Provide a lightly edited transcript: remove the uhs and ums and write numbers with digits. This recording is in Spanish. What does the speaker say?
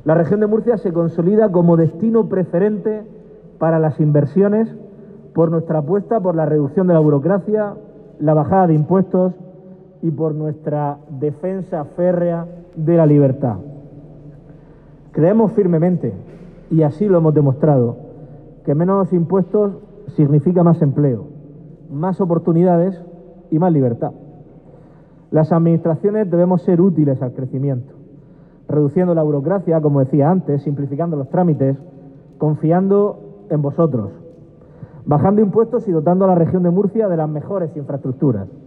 La región de Murcia se consolida como destino preferente para las inversiones por nuestra apuesta por la reducción de la burocracia, la bajada de impuestos y por nuestra defensa férrea de la libertad. Creemos firmemente, y así lo hemos demostrado, que menos impuestos significa más empleo, más oportunidades y más libertad. Las administraciones debemos ser útiles al crecimiento, reduciendo la burocracia, como decía antes, simplificando los trámites, confiando en vosotros, bajando impuestos y dotando a la región de Murcia de las mejores infraestructuras.